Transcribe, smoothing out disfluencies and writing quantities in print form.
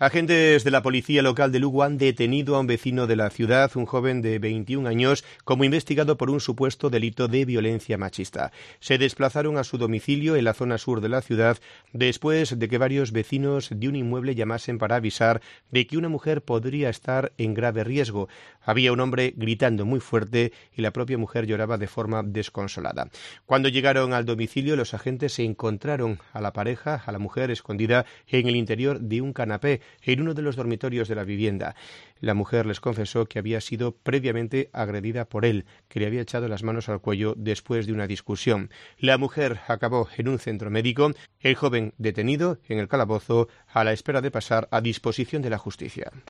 Agentes de la policía local de Lugo han detenido a un vecino de la ciudad, un joven de 21 años, como investigado por un supuesto delito de violencia machista. Se desplazaron a su domicilio en la zona sur de la ciudad después de que varios vecinos de un inmueble llamasen para avisar de que una mujer podría estar en grave riesgo. Había un hombre gritando muy fuerte y la propia mujer lloraba de forma desconsolada. Cuando llegaron al domicilio, los agentes se encontraron a la pareja, a la mujer escondida en el interior de un canapé en uno de los dormitorios de la vivienda. La mujer les confesó que había sido previamente agredida por él, que le había echado las manos al cuello después de una discusión. La mujer acabó en un centro médico, el joven detenido en el calabozo a la espera de pasar a disposición de la justicia.